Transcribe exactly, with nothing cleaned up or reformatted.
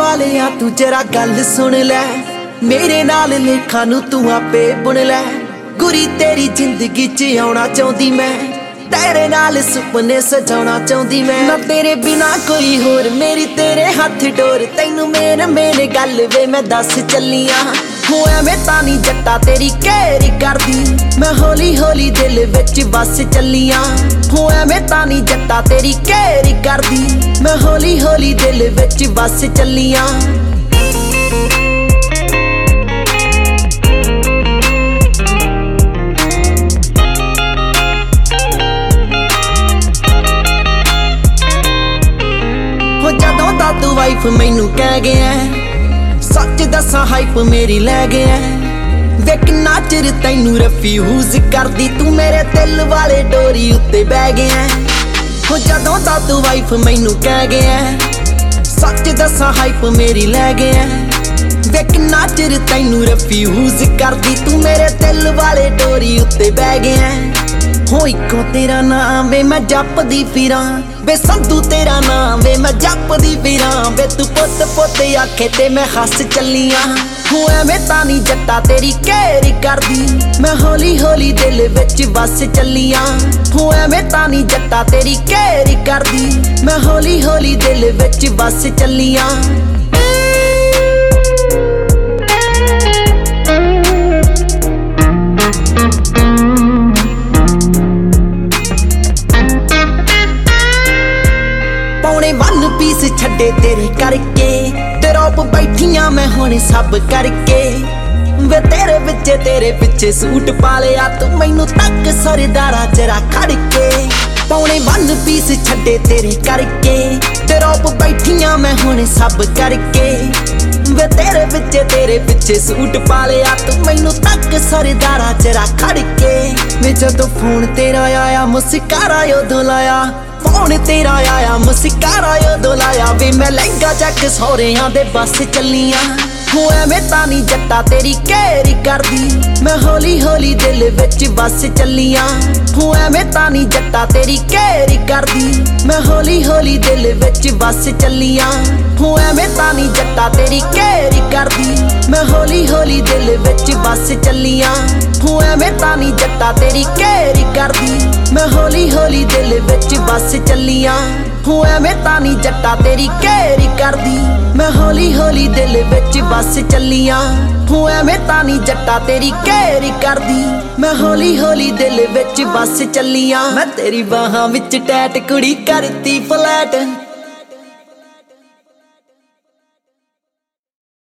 वालिया तू जरा गल सुन लै, मेरे नाल लेखा नू तू आपे बुन लै। गुरी तेरी जिंदगी च आउणा चाहुंदी मैं, तेरे नाल सुपने सजाउणा चाहुंदी मैं। ना तेरे बिना कोई होर मेरी तेरे हथ डोर, तैनू मेन मेन गल वे मैं दस चलियां। हो एवें तां नी जट्टा तेरी घेर करदी, मैं हौली हौली दिल विच बस चलियां। हो एवें तां नी जट्टा तेरी घेर करदी, मैं हौली हौली दिल विच बस चलियां। जदों दा तू वाइफ मैनू कह गया, सच दसा हाइप मेरी लै गया। वे किन्ना चिर तैनू रिफ्यूज करदी, तू मेरे दिल वाले डोरी उत्ते बह गया। हो जदों दा तू वाइफ मैनू कह गया, सच दसा हाइप मेरी लै गया। वे किन्ना चिर तैनू रिफ्यूज करदी, तू मेरे दिल वाले डोरी उत्ते बह गया। हो इको तेरा नाम वे मैं जपदी फिरां, वे संधू तेरा नाम वे मैं जपदी फिरां। वे तू पुत पुत आखे ते मैं हस चलियां। हो एवें तां नी जट्टा तेरी घेर करदी, मैं हौली हौली दिल विच बस चलियां। हो एवें तां नी जट्टा तेरी घेर करदी, मैं हौली हौली दिल विच बस चलियां। वन पीस छड्डे तेरे करके, ड्रॉप बैठियां मैं हुण सब करके। वे तेरे पिछे तेरे पिछे सूट पा लिया, तू मैनू तक सरदारा चरा खड़ के। पौने वन पीस छड्डे तेरे करके, ड्रॉप बैठियां मैं हुण सब करके। वे तेरे पिछे तेरे पिछे सूट पा लिया, तू मैनू तक सरदारा चरा खड़ के। वे जदों फोन तेरा आया मुस्कारा उदों लाया, फोन तेरा आया मुस्कारा उदों लाया। वे मैं लहंगा चक सौरियां दे बस चलियां। हो एवें तां नी जट्टा तेरी घेर करदी, मैं हौली हौली दिल विच बस चलियां। हो एवें तां नी जट्टा तेरी घेर करदी, मैं हौली हौली दिल विच बस चलियां। हो एवें तां नी जट्टा तेरी घेर करदी, मैं हौली हौली दिल विच बस चलियां। हो एवें तां नी जट्टा तेरी घेर करदी, मैं हौली हौली दिल विच बस चलियां। हो एवें तां नी जट्टा तेरी घेर करदी, मैं हौली हौली दिल विच बस चलियां। हो एवें तां नी जट्टा तेरी घेर करदी, मैं हौली हौली दिल विच बस चलियां। मैं तेरी बाहां विच टैट कुड़ी करती फ्लैट,